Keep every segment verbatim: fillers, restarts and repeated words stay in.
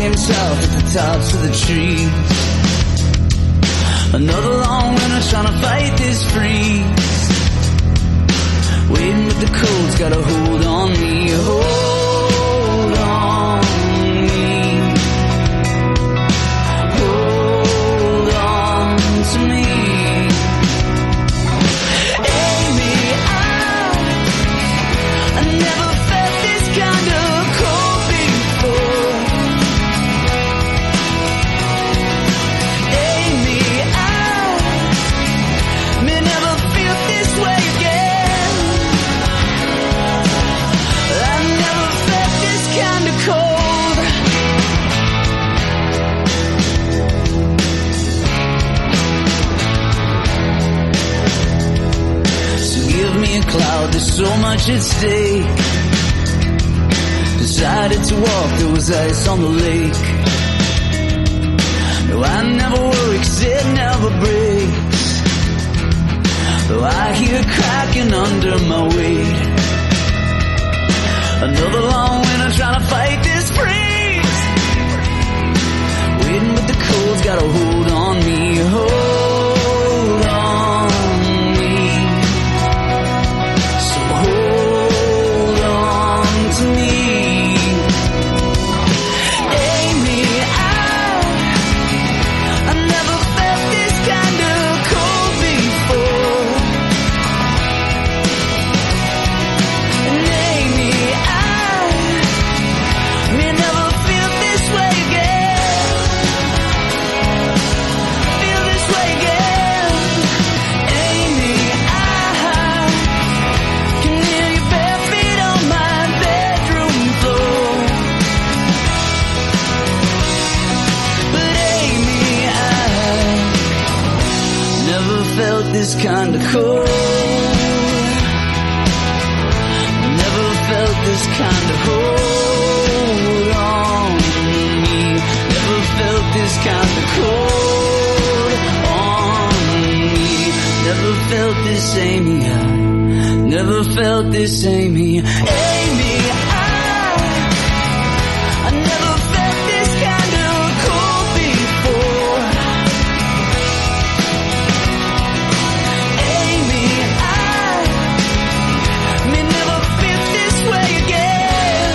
flying south at the tops of the trees. Another long winter trying to fight this freeze. Waiting with the cold's got a hold on me. Hold on me. Hold on to me. Amy, I, I never felt this kind of cold before. Amy, I may never feel this way again. I never felt this kind of cold. So give me a cloud, there's so much at stake. Decided to walk, there was ice on the lake. No, I never worry, 'cause it never breaks. Though I hear cracking under my weight. Another long winter trying to fight this freeze. Waiting with the cold's got a hold on me. Hold on me. So hold on to me. Amy, I, I never felt this kind of cold before. And Amy, I may never feel this way again. Feel this way again. Amy, I can hear your bare feet on my bedroom floor. But Amy, I never felt this kind of cold. Never felt this kind of hold on me. Never felt this kind of cold on me. Never felt this, Amy. I never felt this, Amy. Amy, I, I never felt this kind of cold before. Amy, I may never feel this way again.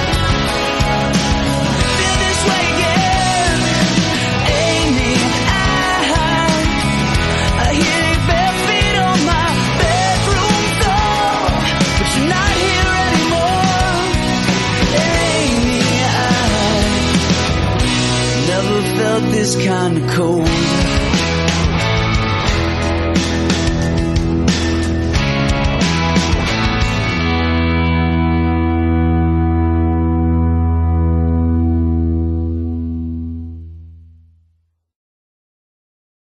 Feel this way again. Amy, I, I hear your bare feet on my bedroom floor. But you're not here anymore. Amy, I never felt this kind of cold.